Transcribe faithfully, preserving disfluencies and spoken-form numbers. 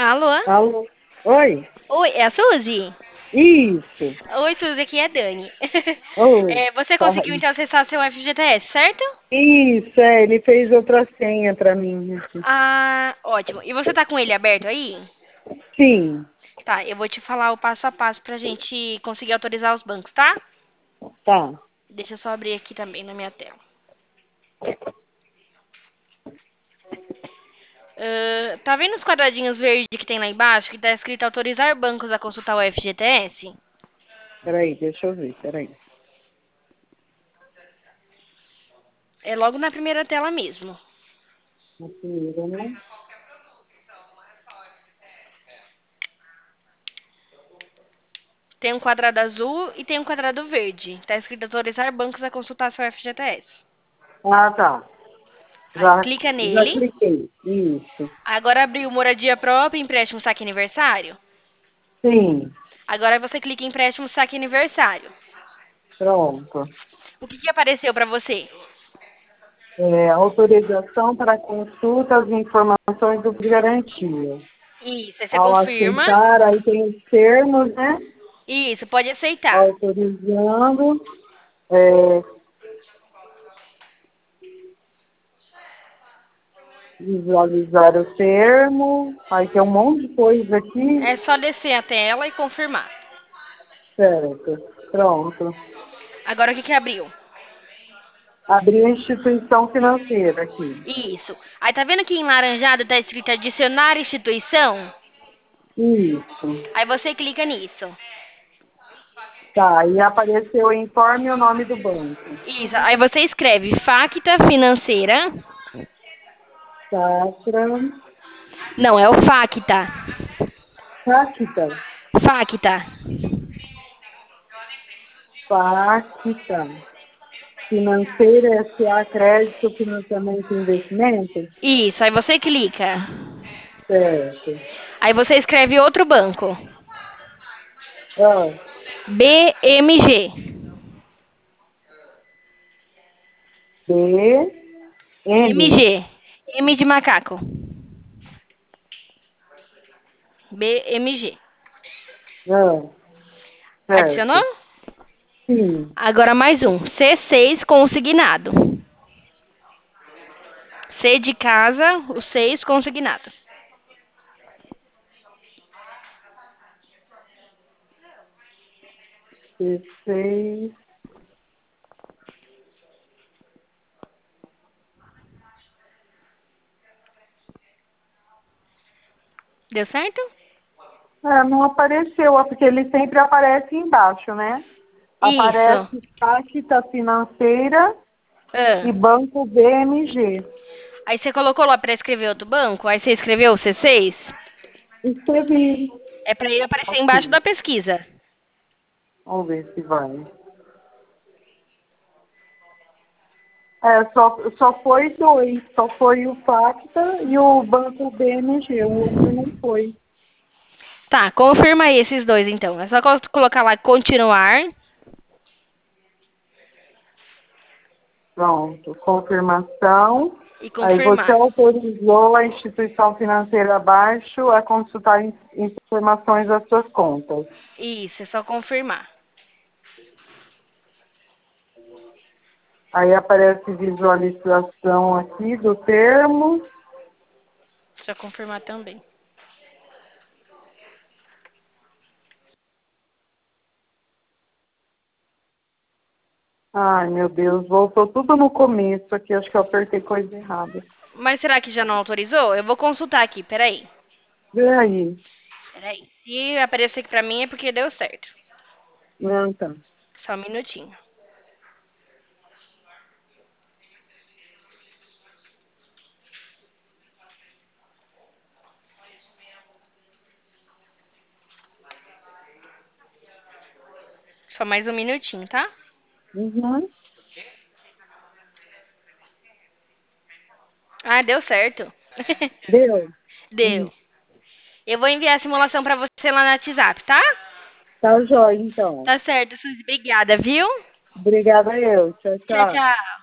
Alô? Alô? Oi? Oi, é a Suzy? Isso. Oi, Suzy, aqui é a Dani. Oi. É, você Fala conseguiu aí. então acessar seu F G T S, certo? Isso, é, ele fez outra senha pra mim aqui. Ah, ótimo. E você tá com ele aberto aí? Sim, Tá, eu vou te falar o passo a passo pra gente conseguir autorizar os bancos, tá? tá. Deixa eu só abrir aqui também na minha tela. Ah, tá vendo os quadradinhos verdes que tem lá embaixo, que tá escrito autorizar bancos a consultar o F G T S? Peraí, deixa eu ver, peraí. É logo na primeira tela mesmo. Na primeira, né? Tem um quadrado azul e tem um quadrado verde. Tá escrito autorizar bancos a consultar seu F G T S. Ah, tá. Aí Já, clica já nele. cliquei. Isso. Agora abriu moradia própria, empréstimo saque aniversário. Sim, Agora você clica em empréstimo saque aniversário. pronto. O que que apareceu pra você? É, autorização para consulta das informações do garantia. Isso, aí você Ao confirma. aceitar, aí tem os termos, né? Isso, pode aceitar. Autorizando. É, visualizar o termo, aí tem um monte de coisa aqui, É só descer a tela e confirmar. certo, pronto. Agora o que que abriu? Abri a instituição financeira aqui. Isso. Aí tá vendo que em laranjado tá escrito adicionar instituição? Isso. Aí você clica nisso. Tá, e apareceu o informe e o nome do banco. Isso. Aí você escreve Facta Financeira. Safra, Não, é o Facta. Facta, Facta. Facta, Financeira S A Crédito, Financiamento e Investimento, Isso. Aí você clica. certo. Aí você escreve outro banco. Ah, B M G. B, M, M G. M de macaco. B M G. ah, Adicionou? certo. Sim. Agora mais um. C seis consignado. C de casa, o seis consignado. dezesseis. Deu certo? É, não apareceu, ó, porque ele sempre aparece embaixo, né? Isso. Aparece Caixa Financeira e Ah. Banco B M G. Aí você colocou lá para escrever outro banco, aí você escreveu o C seis. Escrevi É para ele aparecer embaixo aqui. da pesquisa. Vamos ver se vai. É, só, só foi dois. Só foi o Facta e o Banco B M G. O outro não foi. Tá, confirma aí esses dois então. É só co- colocar lá continuar Pronto. Confirmação. e Aí você confirmar. autorizou a instituição financeira abaixo a consultar in- informações das suas contas. Isso, é só confirmar. Aí aparece visualização aqui do termo. Só confirmar também. Ai, meu Deus, voltou tudo no começo aqui. Acho que eu apertei coisa errada. Mas será que já não autorizou? Eu vou consultar aqui, peraí. Vê aí. Peraí. Se aparecer aqui pra mim é porque deu certo. Não, tá. Só um minutinho. Só mais um minutinho, tá? Uhum. Ah, deu certo. Deu. Deu. Isso. Eu vou enviar a simulação pra você lá no WhatsApp, tá? Tá jóia, então. Tá certo, Suzy. Obrigada, viu? Obrigada eu. Tchau, Tchau, tchau. tchau.